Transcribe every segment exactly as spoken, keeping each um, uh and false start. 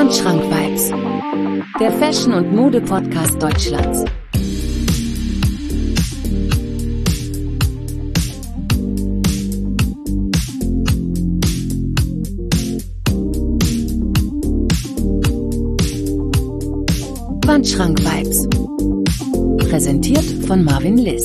Wandschrank-Vibes, der Fashion- und Mode-Podcast Deutschlands. Wandschrank-Vibes, präsentiert von Marvin Liss.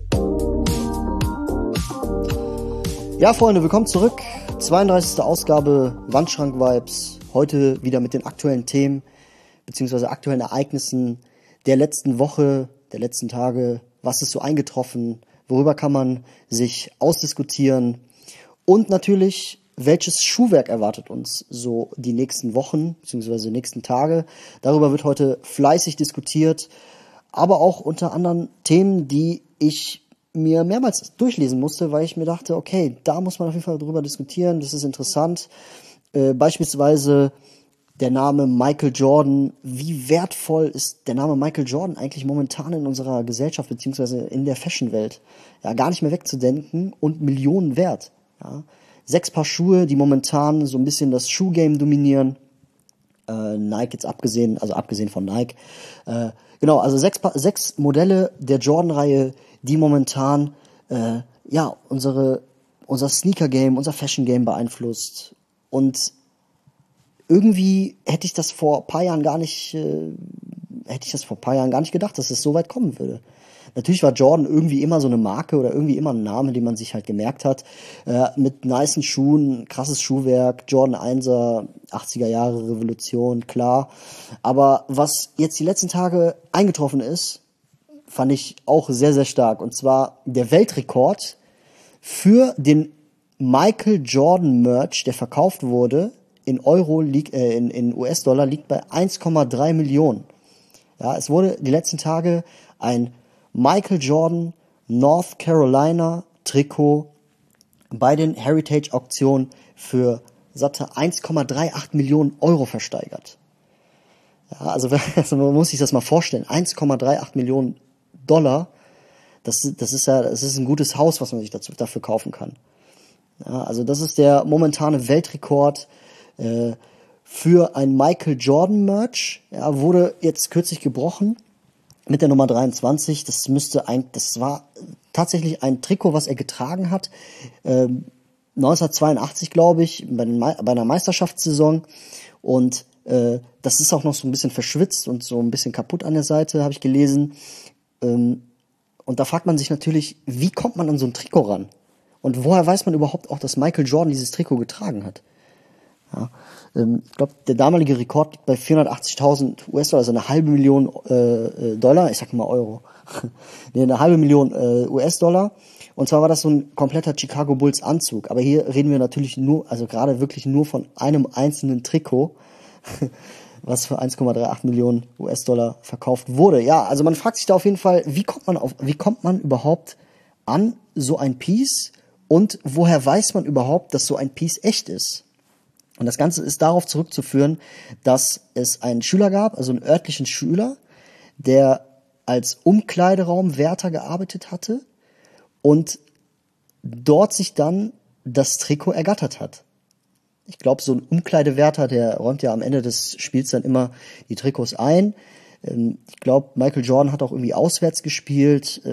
Ja, Freunde, willkommen zurück. zweiunddreißigste Ausgabe Wandschrank-Vibes. Heute wieder mit den aktuellen Themen bzw. aktuellen Ereignissen der letzten Woche, der letzten Tage. Was ist so eingetroffen? Worüber kann man sich ausdiskutieren? Und natürlich, welches Schuhwerk erwartet uns so die nächsten Wochen bzw. nächsten Tage? Darüber wird heute fleißig diskutiert, aber auch unter anderem Themen, die ich mir mehrmals durchlesen musste, weil ich mir dachte, okay, da muss man auf jeden Fall drüber diskutieren, das ist interessant. Äh, beispielsweise der Name Michael Jordan. Wie wertvoll ist der Name Michael Jordan eigentlich momentan in unserer Gesellschaft beziehungsweise in der Fashionwelt? Ja, gar nicht mehr wegzudenken und Millionen wert. Ja. Sechs Paar Schuhe, die momentan so ein bisschen das Schuhgame dominieren. Äh, Nike jetzt abgesehen, also abgesehen von Nike. Äh, genau, also sechs, pa- sechs Modelle der Jordan-Reihe, die momentan äh, ja unsere unser Sneaker-Game, unser Fashion-Game beeinflusst. Und irgendwie hätte ich das vor ein paar Jahren gar nicht, äh, hätte ich das vor ein paar Jahren gar nicht gedacht, dass es so weit kommen würde. Natürlich war Jordan irgendwie immer so eine Marke oder irgendwie immer ein Name, den man sich halt gemerkt hat. Äh, mit nicen Schuhen, krasses Schuhwerk, Jordan Einser, achtziger Jahre Revolution, klar. Aber was jetzt die letzten Tage eingetroffen ist, fand ich auch sehr, sehr stark. Und zwar der Weltrekord für den Michael Jordan Merch, der verkauft wurde, in Euro, liegt, äh, in, in U S-Dollar, liegt bei eins Komma drei Millionen. Ja, es wurde die letzten Tage ein Michael Jordan North Carolina Trikot bei den Heritage Auktionen für satte eins Komma achtunddreißig Millionen Euro versteigert. Ja, also, also man muss sich das mal vorstellen. eins Komma achtunddreißig Millionen Dollar, das, das ist ja, das ist ein gutes Haus, was man sich dazu, dafür kaufen kann. Ja, also das ist der momentane Weltrekord äh, für ein Michael Jordan Merch. Ja, wurde jetzt kürzlich gebrochen mit der Nummer dreiundzwanzig. Das müsste ein, das war tatsächlich ein Trikot, was er getragen hat, ähm, neunzehnhundertzweiundachtzig, glaube ich, bei, den, bei einer Meisterschaftssaison. Und äh, das ist auch noch so ein bisschen verschwitzt und so ein bisschen kaputt an der Seite, habe ich gelesen. Ähm, und da fragt man sich natürlich, wie kommt man an so ein Trikot ran? Und woher weiß man überhaupt auch, dass Michael Jordan dieses Trikot getragen hat? Ja, ähm, ich glaube, der damalige Rekord liegt bei vierhundertachtzigtausend U S-Dollar, also eine halbe Million äh, Dollar, ich sag mal Euro, nee, eine halbe Million äh, U S-Dollar. Und zwar war das so ein kompletter Chicago Bulls Anzug. Aber hier reden wir natürlich nur, also gerade wirklich nur von einem einzelnen Trikot, was für eins Komma achtunddreißig Millionen U S-Dollar verkauft wurde. Ja, also man fragt sich da auf jeden Fall, wie kommt man auf, wie kommt man überhaupt an so ein Piece und woher weiß man überhaupt, dass so ein Piece echt ist? Und das Ganze ist darauf zurückzuführen, dass es einen Schüler gab, also einen örtlichen Schüler, der als Umkleideraumwärter gearbeitet hatte und dort sich dann das Trikot ergattert hat. Ich glaube, so ein Umkleidewärter, der räumt ja am Ende des Spiels dann immer die Trikots ein. Ich glaube, Michael Jordan hat auch irgendwie auswärts gespielt.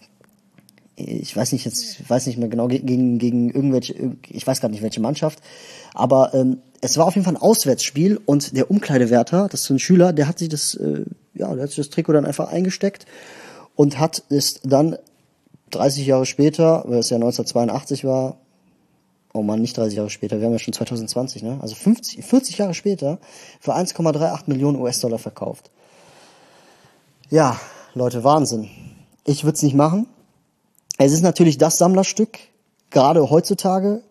Ich weiß nicht jetzt, ich weiß nicht mehr genau gegen gegen irgendwelche, ich weiß gar nicht welche Mannschaft, aber ähm, es war auf jeden Fall ein Auswärtsspiel und der Umkleidewärter, das ist so ein Schüler, der hat sich das, äh, ja, der hat sich das Trikot dann einfach eingesteckt und hat es dann dreißig Jahre später, weil es ja neunzehnhundertzweiundachtzig war, oh man, nicht dreißig Jahre später, wir haben ja schon zwanzig zwanzig, ne? Also fünfzig, vierzig Jahre später für eins Komma achtunddreißig Millionen U S-Dollar verkauft. Ja, Leute, Wahnsinn. Ich würde es nicht machen. Es ist natürlich das Sammlerstück, gerade heutzutage,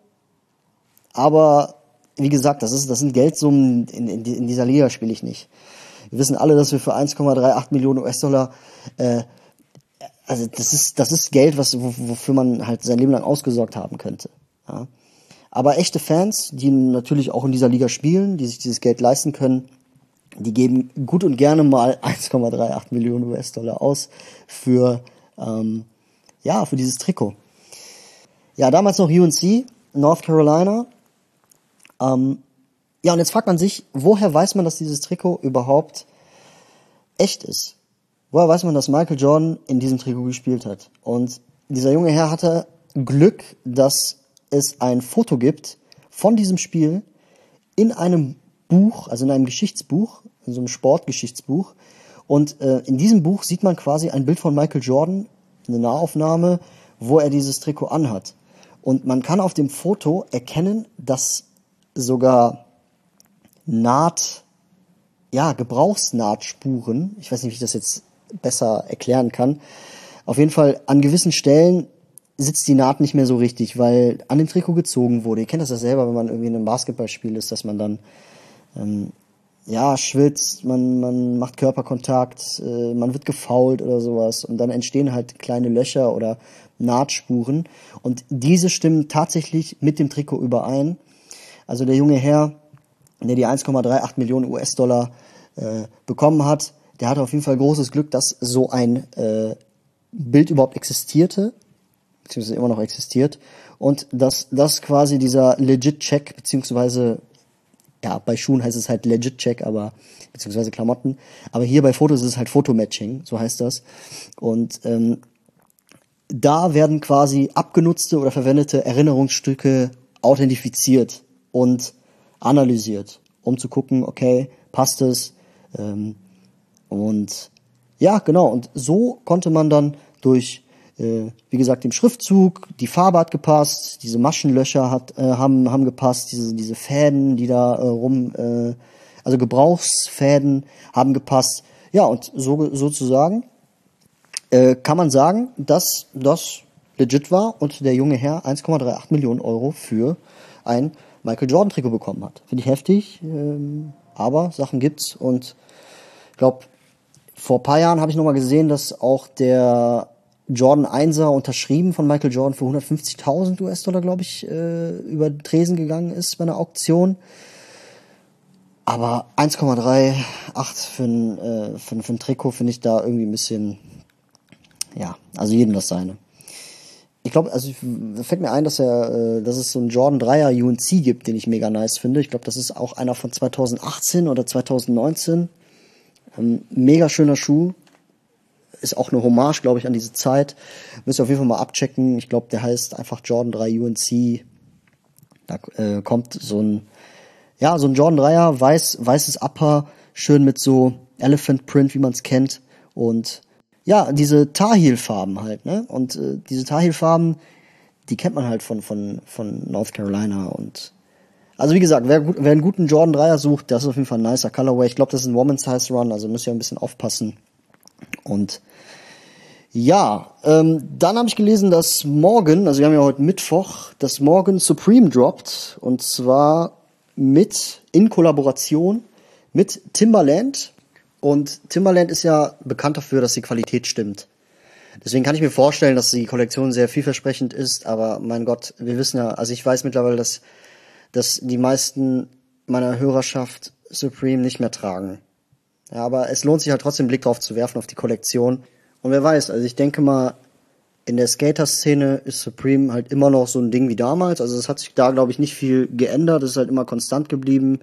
aber wie gesagt, das ist, das sind Geldsummen, in, in, in dieser Liga spiele ich nicht. Wir wissen alle, dass wir für eins Komma achtunddreißig Millionen U S-Dollar, äh, also das ist, das ist Geld, was, wofür man halt sein Leben lang ausgesorgt haben könnte. Ja. Aber echte Fans, die natürlich auch in dieser Liga spielen, die sich dieses Geld leisten können, die geben gut und gerne mal eins Komma achtunddreißig Millionen U S-Dollar aus für, ähm, ja, für dieses Trikot. Ja, damals noch U N C, North Carolina. Ähm, Ja, und jetzt fragt man sich, woher weiß man, dass dieses Trikot überhaupt echt ist? Woher weiß man, dass Michael Jordan in diesem Trikot gespielt hat? Und dieser junge Herr hatte Glück, dass es ein Foto gibt von diesem Spiel in einem Buch, also in einem Geschichtsbuch, in so einem Sportgeschichtsbuch. Und äh, in diesem Buch sieht man quasi ein Bild von Michael Jordan, eine Nahaufnahme, wo er dieses Trikot anhat. Und man kann auf dem Foto erkennen, dass sogar Naht, ja, Gebrauchsnahtspuren, ich weiß nicht, wie ich das jetzt besser erklären kann, auf jeden Fall an gewissen Stellen sitzt die Naht nicht mehr so richtig, weil an dem Trikot gezogen wurde. Ihr kennt das ja selber, wenn man irgendwie in einem Basketballspiel ist, dass man dann ähm, ja schwitzt, man man macht Körperkontakt, äh, man wird gefoult oder sowas und dann entstehen halt kleine Löcher oder Nahtspuren und diese stimmen tatsächlich mit dem Trikot überein. Also der junge Herr, der die eins Komma achtunddreißig Millionen U S-Dollar äh, bekommen hat, der hatte auf jeden Fall großes Glück, dass so ein äh, Bild überhaupt existierte, beziehungsweise immer noch existiert, und dass das quasi dieser Legit-Check, beziehungsweise, ja, bei Schuhen heißt es halt Legit-Check, aber, beziehungsweise Klamotten, aber hier bei Fotos ist es halt Fotomatching, so heißt das, und ähm, da werden quasi abgenutzte oder verwendete Erinnerungsstücke authentifiziert und analysiert, um zu gucken, okay, passt es, ähm, und ja, genau, und so konnte man dann durch, äh, wie gesagt, den Schriftzug, die Farbe hat gepasst, diese Maschenlöcher hat, äh, haben, haben gepasst, diese, diese Fäden, die da äh, rum, äh, also Gebrauchsfäden haben gepasst, ja, und so sozusagen äh, kann man sagen, dass das legit war und der junge Herr eins Komma achtunddreißig Millionen Euro für ein Michael Jordan Trikot bekommen hat. Finde ich heftig, ähm, aber Sachen gibt's und ich glaube, vor ein paar Jahren habe ich nochmal gesehen, dass auch der Jordan Einser unterschrieben von Michael Jordan für hundertfünfzigtausend U S-Dollar, glaube ich, äh, über den Tresen gegangen ist bei einer Auktion. Aber eins Komma achtunddreißig für ein, äh, für, für ein Trikot finde ich da irgendwie ein bisschen, ja, also jedem das seine. Ich glaube, also da fällt mir ein, dass er, äh, dass es so einen Jordan Dreier U N C gibt, den ich mega nice finde. Ich glaube, das ist auch einer von zweitausendachtzehn oder zweitausendneunzehn. Ähm, mega schöner Schuh. Ist auch eine Hommage, glaube ich, an diese Zeit. Müsst ihr auf jeden Fall mal abchecken. Ich glaube, der heißt einfach Jordan drei U N C. Da äh, kommt so ein, ja, so ein Jordan Dreier, weiß, weißes Upper, schön mit so Elephant Print, wie man es kennt. Und ja, diese Tar Heel Farben halt, ne? Und äh, diese Tar Heel Farben, die kennt man halt von von von North Carolina und also wie gesagt, wer, wer einen guten Jordan Dreier sucht, das ist auf jeden Fall ein nicer Colorway. Ich glaube, das ist ein Woman's Size Run, also müsst ihr ein bisschen aufpassen. Und ja, ähm, dann habe ich gelesen, dass morgen, also wir haben ja heute Mittwoch, dass morgen Supreme droppt und zwar mit in Kollaboration mit Timberland. Und Timberland ist ja bekannt dafür, dass die Qualität stimmt. Deswegen kann ich mir vorstellen, dass die Kollektion sehr vielversprechend ist, aber mein Gott, wir wissen ja, also ich weiß mittlerweile, dass, dass die meisten meiner Hörerschaft Supreme nicht mehr tragen. Ja, aber es lohnt sich halt trotzdem einen Blick drauf zu werfen, auf die Kollektion. Und wer weiß, also ich denke mal, in der Skater-Szene ist Supreme halt immer noch so ein Ding wie damals. Also es hat sich da, glaube ich, nicht viel geändert, es ist halt immer konstant geblieben.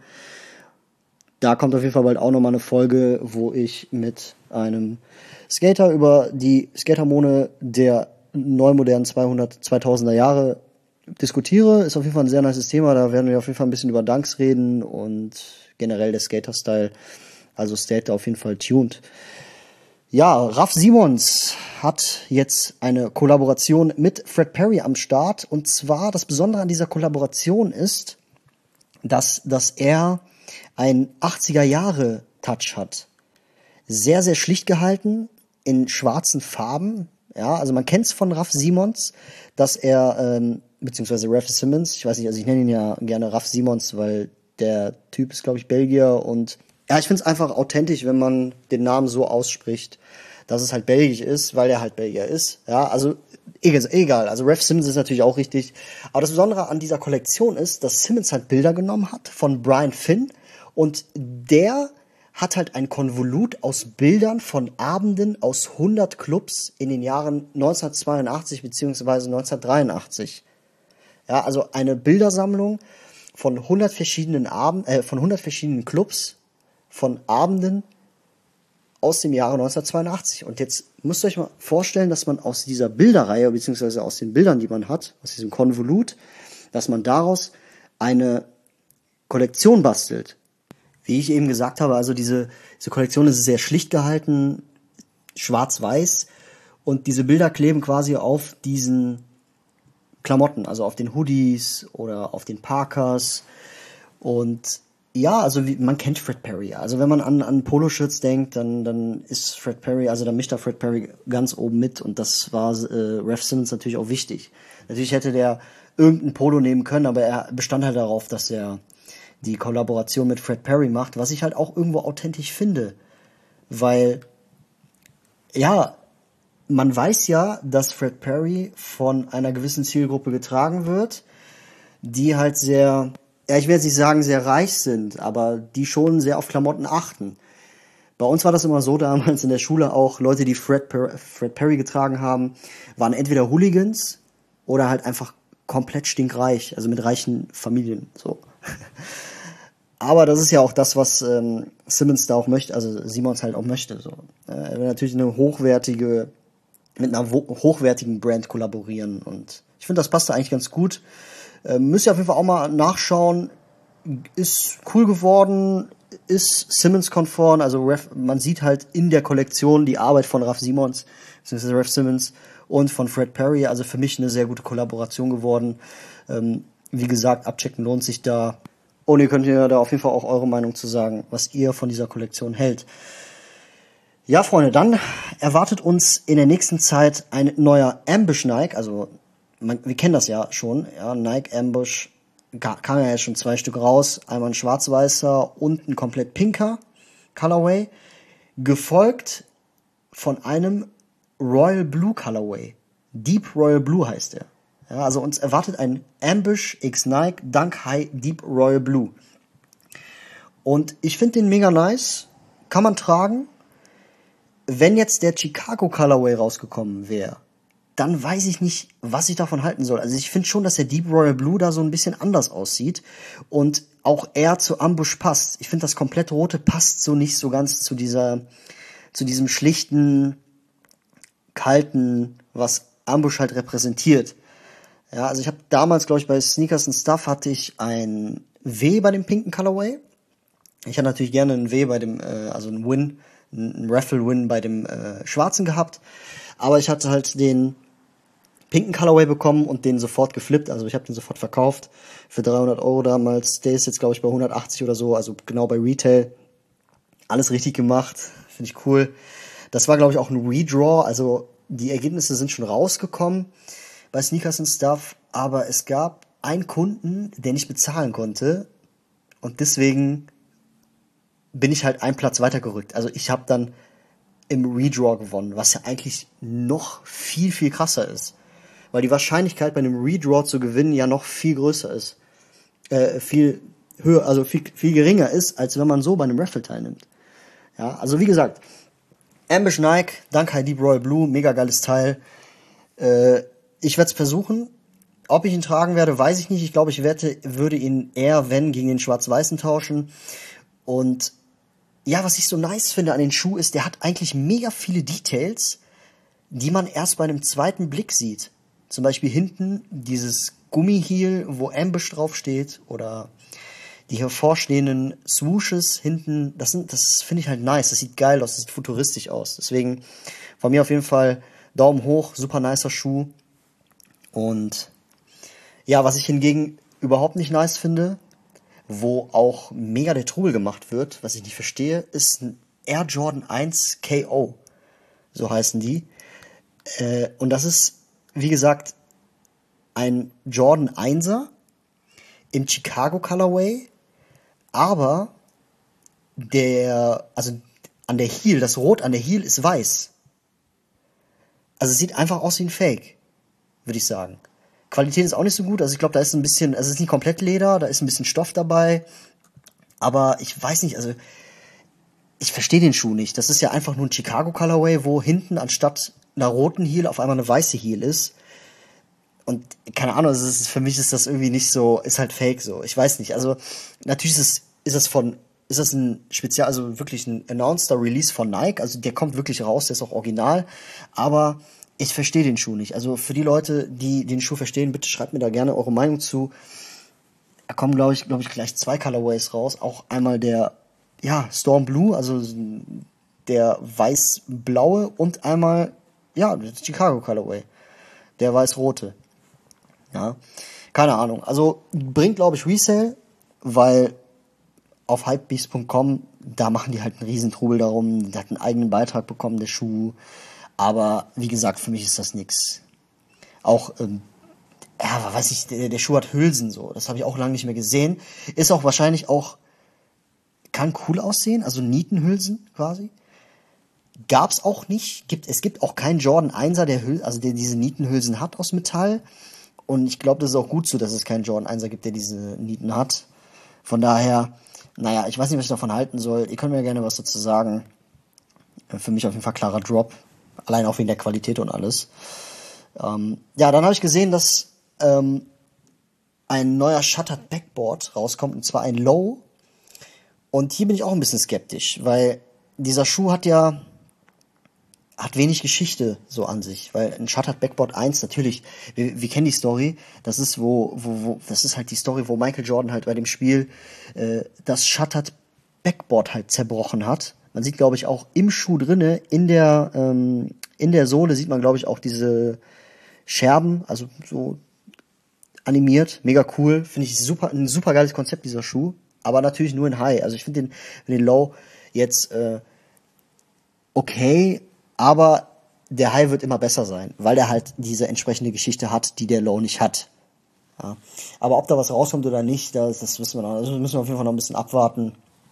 Da kommt auf jeden Fall bald auch nochmal eine Folge, wo ich mit einem Skater über die Skatermone der neumodernen zweihundert, zweitausender Jahre diskutiere. Ist auf jeden Fall ein sehr nices Thema. Da werden wir auf jeden Fall ein bisschen über Dunks reden und generell der Skater-Style. Also stay da auf jeden Fall tuned. Ja, Raf Simons hat jetzt eine Kollaboration mit Fred Perry am Start. Und zwar, das Besondere an dieser Kollaboration ist, dass, dass er ein achtziger-Jahre-Touch hat. Sehr, sehr schlicht gehalten, in schwarzen Farben. Ja, also man kennt es von Raf Simons, dass er, ähm, beziehungsweise Raf Simons, ich weiß nicht, also ich nenne ihn ja gerne Raf Simons, weil der Typ ist, glaube ich, Belgier und ja, ich finde es einfach authentisch, wenn man den Namen so ausspricht, dass es halt belgisch ist, weil er halt Belgier ist. Ja, also egal. Also Raf Simons ist natürlich auch richtig. Aber das Besondere an dieser Kollektion ist, dass Simons halt Bilder genommen hat von Brian Finn und der hat halt ein Konvolut aus Bildern von Abenden aus hundert Clubs in den Jahren neunzehnhundertzweiundachtzig beziehungsweise neunzehnhundertdreiundachtzig. Ja, also eine Bildersammlung von hundert verschiedenen Abend, äh, von hundert verschiedenen Clubs, von Abenden aus dem Jahre neunzehnhundertzweiundachtzig. Und jetzt müsst ihr euch mal vorstellen, dass man aus dieser Bilderreihe, beziehungsweise aus den Bildern, die man hat, aus diesem Konvolut, dass man daraus eine Kollektion bastelt. Wie ich eben gesagt habe, also diese, diese Kollektion ist sehr schlicht gehalten, schwarz-weiß, und diese Bilder kleben quasi auf diesen Klamotten, also auf den Hoodies oder auf den Parkers. Und ja, also wie, man kennt Fred Perry. Also wenn man an, an Poloshirts denkt, dann, dann ist Fred Perry, also dann mischt da Fred Perry ganz oben mit, und das war äh, Raf Simons natürlich auch wichtig. Natürlich hätte der irgendein Polo nehmen können, aber er bestand halt darauf, dass er die Kollaboration mit Fred Perry macht, was ich halt auch irgendwo authentisch finde. Weil, ja, man weiß ja, dass Fred Perry von einer gewissen Zielgruppe getragen wird, die halt sehr, ja, ich will jetzt nicht sagen sehr reich sind, aber die schon sehr auf Klamotten achten. Bei uns war das immer so damals in der Schule auch, Leute, die Fred, per- Fred Perry getragen haben, waren entweder Hooligans oder halt einfach komplett stinkreich, also mit reichen Familien, so. Aber das ist ja auch das, was ähm, Simmons da auch möchte, also Simons halt auch möchte, so. Äh, er will natürlich eine hochwertige, mit einer wo- hochwertigen Brand kollaborieren, und ich finde, das passt da eigentlich ganz gut. Äh, müsst ihr auf jeden Fall auch mal nachschauen, ist cool geworden, ist Simmons-konform, also Raf, man sieht halt in der Kollektion die Arbeit von Raf Simons, beziehungsweise Raf Simons und von Fred Perry, also für mich eine sehr gute Kollaboration geworden. Ähm, wie gesagt, abchecken lohnt sich da. Und ihr könnt ja da auf jeden Fall auch eure Meinung zu sagen, was ihr von dieser Kollektion hält. Ja, Freunde, dann erwartet uns in der nächsten Zeit ein neuer Ambush Nike, also man, wir kennen das ja schon, ja, Nike Ambush kam ja schon zwei Stück raus, einmal ein schwarz-weißer und ein komplett pinker Colorway, gefolgt von einem Royal Blue Colorway. Deep Royal Blue heißt er. Ja, also uns erwartet ein Ambush X Nike Dunk High Deep Royal Blue. Und ich finde den mega nice, kann man tragen. Wenn jetzt der Chicago Colorway rausgekommen wäre, dann weiß ich nicht, was ich davon halten soll. Also ich finde schon, dass der Deep Royal Blue da so ein bisschen anders aussieht und auch eher zu Ambush passt. Ich finde, das komplett Rote passt so nicht so ganz zu dieser, zu diesem schlichten, kalten, was Ambush halt repräsentiert. Ja, also ich habe damals, glaube ich, bei Sneakers and Stuff hatte ich ein W bei dem pinken Colorway. Ich hatte natürlich gerne ein W bei dem, äh, also ein Win, ein Raffle-Win bei dem äh, schwarzen gehabt. Aber ich hatte halt den pinken Colorway bekommen und den sofort geflippt. Also ich habe den sofort verkauft für dreihundert Euro damals. Der ist jetzt, glaube ich, bei hundertachtzig oder so, also genau bei Retail. Alles richtig gemacht, finde ich cool. Das war, glaube ich, auch ein Redraw, also die Ergebnisse sind schon rausgekommen bei Sneakers and Stuff, aber es gab einen Kunden, der nicht bezahlen konnte, und deswegen bin ich halt einen Platz weitergerückt. Also ich habe dann im Redraw gewonnen, was ja eigentlich noch viel, viel krasser ist. Weil die Wahrscheinlichkeit, bei einem Redraw zu gewinnen, ja noch viel größer ist. Äh, viel höher, also viel, viel geringer ist, als wenn man so bei einem Raffle teilnimmt. Ja, also wie gesagt, Ambush Nike, Dunk High Deep Royal Blue, mega geiles Teil. Äh, ich werde es versuchen. Ob ich ihn tragen werde, weiß ich nicht. Ich glaube, ich wette, würde ihn eher, wenn, gegen den Schwarz-Weißen tauschen. Und ja, was ich so nice finde an den Schuh ist, der hat eigentlich mega viele Details, die man erst bei einem zweiten Blick sieht. Zum Beispiel hinten dieses Gummiheel, wo Ambush draufsteht, oder die hervorstehenden Swooshes hinten. Das sind, das finde ich halt nice. Das sieht geil aus, das sieht futuristisch aus. Deswegen von mir auf jeden Fall Daumen hoch, super nicer Schuh. Und ja, was ich hingegen überhaupt nicht nice finde, wo auch mega der Trubel gemacht wird, was ich nicht verstehe, ist ein Air Jordan eins K O. So heißen die. Äh, und das ist, wie gesagt, ein Jordan einser im Chicago Colorway, aber der, also an der Heel, das Rot an der Heel ist weiß. Also es sieht einfach aus wie ein Fake, würde ich sagen. Qualität ist auch nicht so gut, also ich glaube, da ist ein bisschen, also es ist nicht komplett Leder, da ist ein bisschen Stoff dabei, aber ich weiß nicht, also ich verstehe den Schuh nicht. Das ist ja einfach nur ein Chicago Colorway, wo hinten anstatt einer roten Heel auf einmal eine weiße Heel ist. Und keine Ahnung, es ist, für mich ist das irgendwie nicht so, ist halt fake so. Ich weiß nicht. Also natürlich ist es, ist es von, ist das ein Spezial, also wirklich ein announceder Release von Nike. Also der kommt wirklich raus, der ist auch original. Aber ich verstehe den Schuh nicht. Also für die Leute, die den Schuh verstehen, bitte schreibt mir da gerne eure Meinung zu. Da kommen, glaube ich, glaube ich, gleich zwei Colorways raus. Auch einmal der, ja, Storm Blue, also der weiß-blaue und einmal, ja, der Chicago Colorway, der weiß-rote. Ja, keine Ahnung. Also bringt, glaube ich, Resale, weil auf hypebeast punkt com, da machen die halt einen riesen Trubel darum. Der hat einen eigenen Beitrag bekommen, der Schuh. Aber wie gesagt, für mich ist das nix. Auch, ähm, ja, weiß ich, der, der Schuh hat Hülsen so. Das habe ich auch lange nicht mehr gesehen. Ist auch wahrscheinlich auch, kann cool aussehen, also Nietenhülsen quasi. Gab's auch nicht. Gibt, es gibt auch keinen Jordan Einser, der Hül, also der diese Nietenhülsen hat aus Metall. Und ich glaube, das ist auch gut so, dass es keinen Jordan Einser gibt, der diese Nieten hat. Von daher, naja, ich weiß nicht, was ich davon halten soll. Ihr könnt mir gerne was dazu sagen. Für mich auf jeden Fall klarer Drop. Allein auch wegen der Qualität und alles. Ähm, ja, dann habe ich gesehen, dass ähm, ein neuer Shuttered Backboard rauskommt, und zwar ein Low. Und hier bin ich auch ein bisschen skeptisch, weil dieser Schuh hat ja hat wenig Geschichte so an sich, weil ein Shuttered Backboard eins natürlich, wir, wir kennen die Story, das ist wo, wo, wo, das ist halt die Story, wo Michael Jordan halt bei dem Spiel äh, das Shuttered Backboard halt zerbrochen hat. Man sieht, glaube ich, auch im Schuh drinne, in der ähm, in der Sohle sieht man, glaube ich, auch diese Scherben, also so animiert, mega cool, finde ich super, ein super geiles Konzept dieser Schuh, aber natürlich nur in High. Also ich finde den, den Low jetzt äh, okay, aber der High wird immer besser sein, weil der halt diese entsprechende Geschichte hat, die der Low nicht hat. Ja. Aber ob da was rauskommt oder nicht, das, das wissen wir noch. Also müssen wir auf jeden Fall noch ein bisschen abwarten.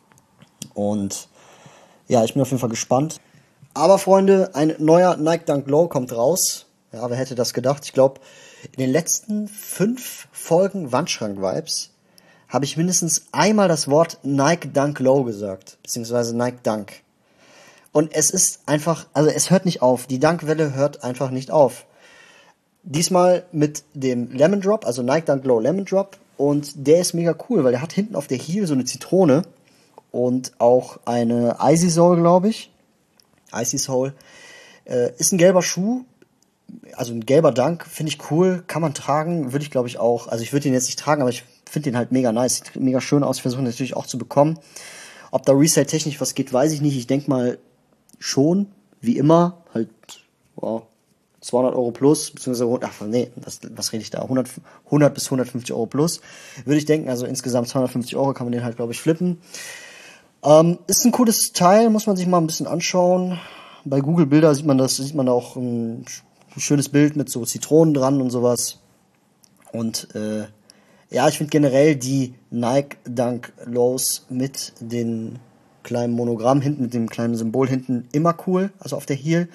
Und ja, ich bin auf jeden Fall gespannt. Aber Freunde, ein neuer Nike Dunk Low kommt raus. Ja, wer hätte das gedacht? Ich glaube, in den letzten fünf Folgen Wandschrank-Vibes habe ich mindestens einmal das Wort Nike Dunk Low gesagt, beziehungsweise Nike Dunk. Und es ist einfach, also es hört nicht auf. Die Dunkwelle hört einfach nicht auf. Diesmal mit dem Lemon Drop, also Nike Dunk Low Lemon Drop. Und der ist mega cool, weil der hat hinten auf der Heel so eine Zitrone und auch eine Icy Sole, glaube ich. Icy Sole. Äh, ist ein gelber Schuh. Also ein gelber Dunk, finde ich cool, kann man tragen, würde ich glaube ich auch, also ich würde den jetzt nicht tragen, aber ich finde den halt mega nice, sieht mega schön aus, ich versuche natürlich auch zu bekommen. Ob da Resale-technisch was geht, weiß ich nicht, ich denke mal schon, wie immer, halt, wow, zweihundert Euro plus, beziehungsweise, ach nee, was, was rede ich da, hundert, hundert bis hundertfünfzig Euro plus, würde ich denken, also insgesamt zweihundertfünfzig Euro kann man den halt glaube ich flippen. Ähm, ist ein cooles Teil, muss man sich mal ein bisschen anschauen. Bei Google Bilder sieht man das, sieht man auch ein schönes Bild mit so Zitronen dran und sowas. Und äh, ja, ich finde generell die Nike Dunk Lows mit den kleinen Monogramm hinten, mit dem kleinen Symbol hinten immer cool, also auf der Heel.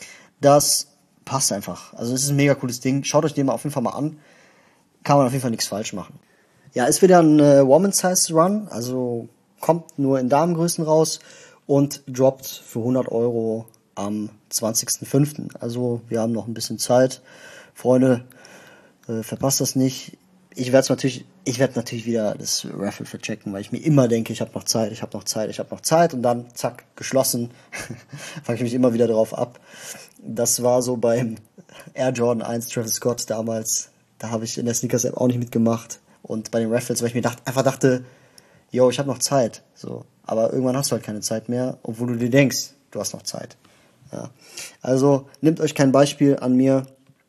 Das passt einfach. Also es ist ein mega cooles Ding. Schaut euch den mal auf jeden Fall mal an. Kann man auf jeden Fall nichts falsch machen. Ja, ist wieder ein äh, Woman Size Run, also kommt nur in Damengrößen raus und droppt für hundert Euro am zwanzigsten fünften Also wir haben noch ein bisschen Zeit. Freunde, äh, verpasst das nicht. Ich werde natürlich, ich werde natürlich wieder das Raffle verchecken, weil ich mir immer denke, ich habe noch Zeit, ich habe noch Zeit, ich habe noch Zeit und dann zack, geschlossen. Fange ich mich immer wieder drauf ab. Das war so beim Air Jordan eins Travis Scott damals. Da habe ich in der Sneakers-App auch nicht mitgemacht. Und bei den Raffles, weil ich mir dacht, einfach dachte, yo, ich habe noch Zeit. So, aber irgendwann hast du halt keine Zeit mehr, obwohl du dir denkst, du hast noch Zeit. Ja. Also nehmt euch kein Beispiel an mir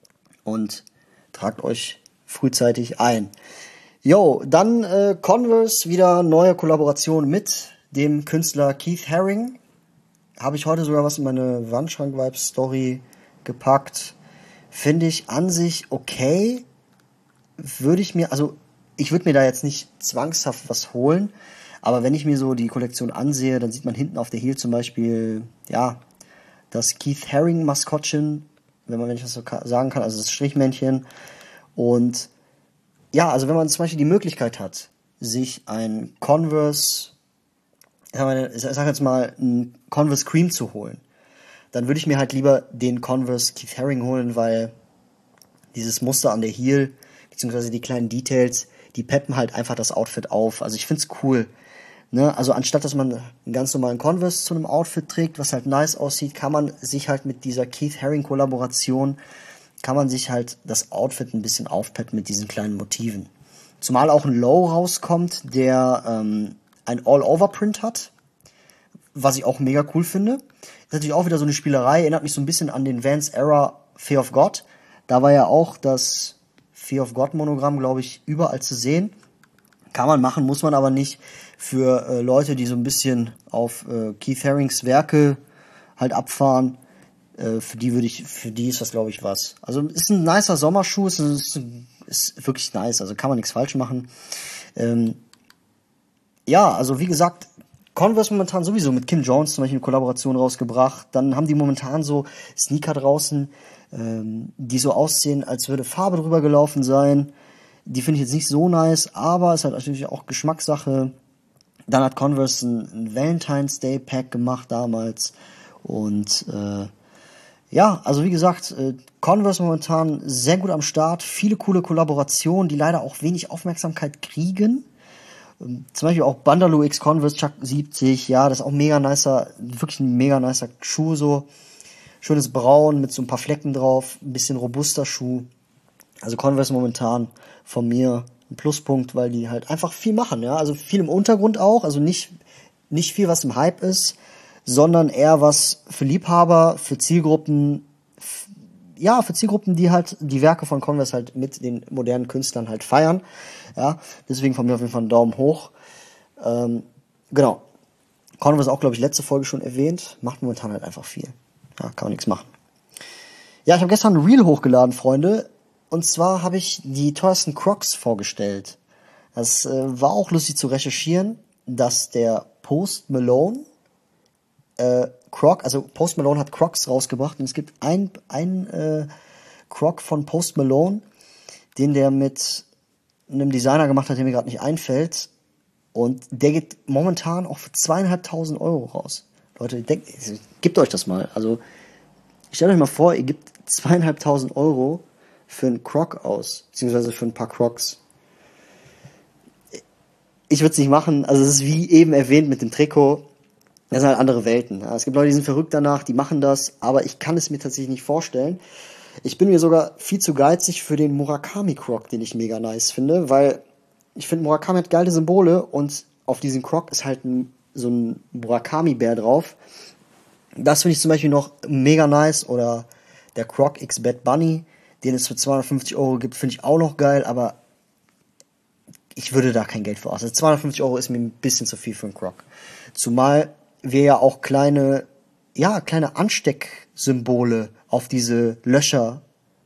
und tragt euch frühzeitig ein. Jo, dann äh, Converse, wieder neue Kollaboration mit dem Künstler Keith Haring. Habe ich heute sogar was in meine Wandschrank-Vibes-Story gepackt. Finde ich an sich okay. Würde ich mir, also ich würde mir da jetzt nicht zwangshaft was holen, aber wenn ich mir so die Kollektion ansehe, dann sieht man hinten auf der Heel zum Beispiel, ja, das Keith Haring Maskottchen, wenn man, wenn ich das so sagen kann, also das Strichmännchen. Und ja, also wenn man zum Beispiel die Möglichkeit hat, sich ein Converse, ich sag jetzt mal, ein Converse Cream zu holen, dann würde ich mir halt lieber den Converse Keith Haring holen, weil dieses Muster an der Heel, beziehungsweise die kleinen Details, die peppen halt einfach das Outfit auf. Also ich find's cool. Ne? Also anstatt, dass man einen ganz normalen Converse zu einem Outfit trägt, was halt nice aussieht, kann man sich halt mit dieser Keith Haring-Kollaboration, kann man sich halt das Outfit ein bisschen aufpeppen mit diesen kleinen Motiven. Zumal auch ein Low rauskommt, der ähm, ein All-Over-Print hat, was ich auch mega cool finde. Ist natürlich auch wieder so eine Spielerei, erinnert mich so ein bisschen an den Vans Era Fear of God. Da war ja auch das Fear of God Monogramm, glaube ich, überall zu sehen. Kann man machen, muss man aber nicht. Für äh, Leute, die so ein bisschen auf äh, Keith Harings Werke halt abfahren, äh, für die würde ich, für die ist das, glaube ich, was. Also ist ein nicer Sommerschuh, ist, ist, ist wirklich nice, also kann man nichts falsch machen. Ähm, ja, also wie gesagt, Converse momentan sowieso mit Kim Jones zum Beispiel eine Kollaboration rausgebracht. Dann haben die momentan so Sneaker draußen, ähm, die so aussehen, als würde Farbe drüber gelaufen sein. Die finde ich jetzt nicht so nice, aber es hat natürlich auch Geschmackssache. Dann hat Converse ein, ein Valentine's Day Pack gemacht damals. Und äh, ja, also wie gesagt, äh, Converse momentan sehr gut am Start. Viele coole Kollaborationen, die leider auch wenig Aufmerksamkeit kriegen. Ähm, zum Beispiel auch Bandalo X Converse Chuck siebzig. Ja, das ist auch mega nicer, wirklich ein mega nicer Schuh so. Schönes Braun mit so ein paar Flecken drauf. Ein bisschen robuster Schuh. Also Converse momentan von mir ein Pluspunkt, weil die halt einfach viel machen, ja, also viel im Untergrund auch, also nicht, nicht viel, was im Hype ist, sondern eher was für Liebhaber, für Zielgruppen, f- ja, für Zielgruppen, die halt die Werke von Converse halt mit den modernen Künstlern halt feiern, ja, deswegen von mir auf jeden Fall einen Daumen hoch, ähm, genau, Converse auch, glaube ich, letzte Folge schon erwähnt, macht momentan halt einfach viel, ja, kann man nichts machen. Ja, ich habe gestern ein Reel hochgeladen, Freunde. Und zwar habe ich die teuersten Crocs vorgestellt. Das äh, war auch lustig zu recherchieren, dass der Post Malone äh, Croc, also Post Malone hat Crocs rausgebracht und es gibt ein, ein äh, Croc von Post Malone, den der mit einem Designer gemacht hat, der mir gerade nicht einfällt. Und der geht momentan auch für zweieinhalbtausend Euro raus. Leute, denkt, gebt euch das mal. Also stellt euch mal vor, ihr gebt zweieinhalbtausend Euro für einen Croc aus, beziehungsweise für ein paar Crocs. Ich würde es nicht machen, also es ist wie eben erwähnt mit dem Trikot, das sind halt andere Welten. Ja, es gibt Leute, die sind verrückt danach, die machen das, aber ich kann es mir tatsächlich nicht vorstellen. Ich bin mir sogar viel zu geizig für den Murakami Croc, den ich mega nice finde, weil ich finde, Murakami hat geile Symbole und auf diesem Croc ist halt ein, so ein Murakami-Bär drauf. Das finde ich zum Beispiel noch mega nice, oder der Croc X Bad Bunny, den es für zweihundertfünfzig Euro gibt, finde ich auch noch geil, aber ich würde da kein Geld für aus. Also zweihundertfünfzig Euro ist mir ein bisschen zu viel für einen Croc. Zumal wir ja auch kleine, ja, kleine Anstecksymbole auf diese Löcher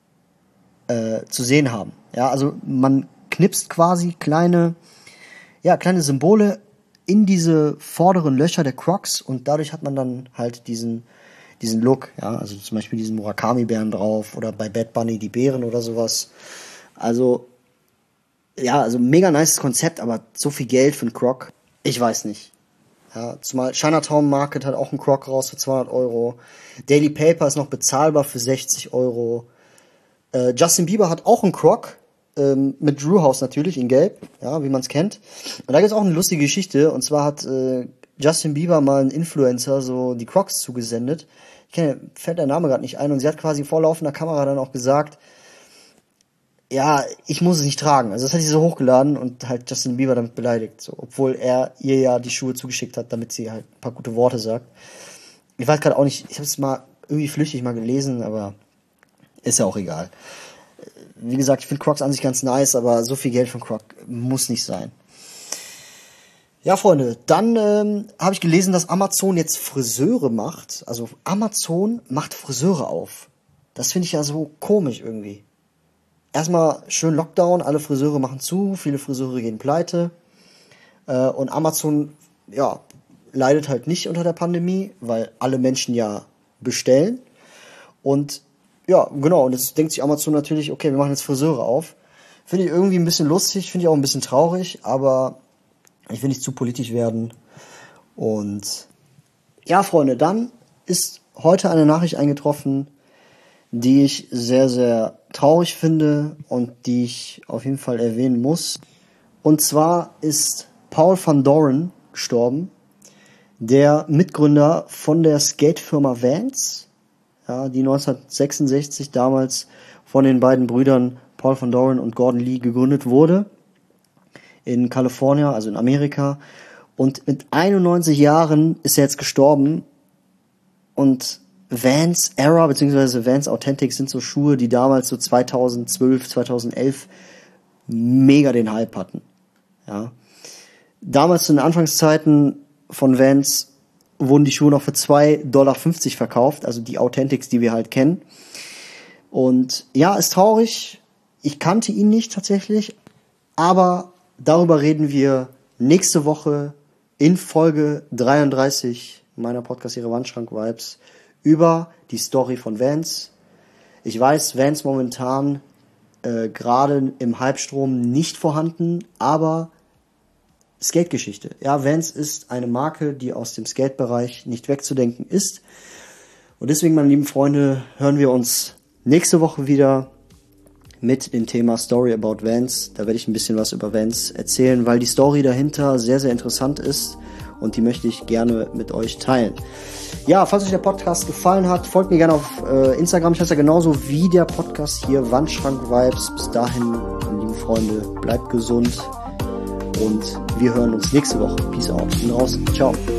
äh, zu sehen haben. Ja, also man knipst quasi kleine, ja, kleine Symbole in diese vorderen Löcher der Crocs und dadurch hat man dann halt diesen diesen Look, ja, also zum Beispiel diesen Murakami-Bären drauf oder bei Bad Bunny die Bären oder sowas. Also, ja, also mega nices Konzept, aber so viel Geld für einen Croc, ich weiß nicht. Ja, zumal Chinatown Market hat auch einen Croc raus für zweihundert Euro. Daily Paper ist noch bezahlbar für sechzig Euro. Äh, Justin Bieber hat auch einen Croc, ähm, mit Drew House natürlich, in Gelb, ja, wie man es kennt. Und da gibt es auch eine lustige Geschichte, und zwar hat äh, Justin Bieber mal einen Influencer so die Crocs zugesendet. Ich kenne, fällt der Name gerade nicht ein, und sie hat quasi vor laufender Kamera dann auch gesagt, ja, ich muss es nicht tragen. Also das hat sie so hochgeladen und halt Justin Bieber damit beleidigt, so, obwohl er ihr ja die Schuhe zugeschickt hat, damit sie halt ein paar gute Worte sagt. Ich weiß gerade auch nicht, ich habe es mal irgendwie flüchtig mal gelesen, aber ist ja auch egal. Wie gesagt, ich finde Crocs an sich ganz nice, aber so viel Geld für einen Croc muss nicht sein. Ja, Freunde, dann ähm, habe ich gelesen, dass Amazon jetzt Friseure macht. Also Amazon macht Friseure auf. Das finde ich ja so komisch irgendwie. Erstmal schön Lockdown, alle Friseure machen zu, viele Friseure gehen pleite. Äh, und Amazon, ja, leidet halt nicht unter der Pandemie, weil alle Menschen ja bestellen. Und ja, genau, und jetzt denkt sich Amazon natürlich, okay, wir machen jetzt Friseure auf. Finde ich irgendwie ein bisschen lustig, finde ich auch ein bisschen traurig, aber ich will nicht zu politisch werden. Und ja, Freunde, dann ist heute eine Nachricht eingetroffen, die ich sehr, sehr traurig finde und die ich auf jeden Fall erwähnen muss. Und zwar ist Paul van Doren gestorben, der Mitgründer von der Skatefirma Vans, ja, die neunzehnhundertsechsundsechzig damals von den beiden Brüdern Paul van Doren und Gordon Lee gegründet wurde, in Kalifornien, also in Amerika. Und mit einundneunzig Jahren ist er jetzt gestorben. Und Vans Era bzw. Vans Authentic sind so Schuhe, die damals so zweitausendzwölf, zweitausendelf mega den Hype hatten. Ja. Damals zu den Anfangszeiten von Vans wurden die Schuhe noch für zwei Dollar fünfzig verkauft, also die Authentics, die wir halt kennen. Und ja, ist traurig. Ich kannte ihn nicht tatsächlich, aber darüber reden wir nächste Woche in Folge dreiunddreißig meiner Podcast-Serie Wandschrank-Vibes über die Story von Vans. Ich weiß, Vans momentan äh, gerade im Hypestrom nicht vorhanden, aber Skate-Geschichte. Ja, Vans ist eine Marke, die aus dem Skate-Bereich nicht wegzudenken ist. Und deswegen, meine lieben Freunde, hören wir uns nächste Woche wieder mit dem Thema Story about Vans. Da werde ich ein bisschen was über Vans erzählen, weil die Story dahinter sehr, sehr interessant ist und die möchte ich gerne mit euch teilen. Ja, falls euch der Podcast gefallen hat, folgt mir gerne auf äh, Instagram. Ich heiße ja genauso wie der Podcast hier, Wandschrank-Vibes. Bis dahin, meine lieben Freunde, bleibt gesund und wir hören uns nächste Woche. Peace out. Bin raus. Ciao.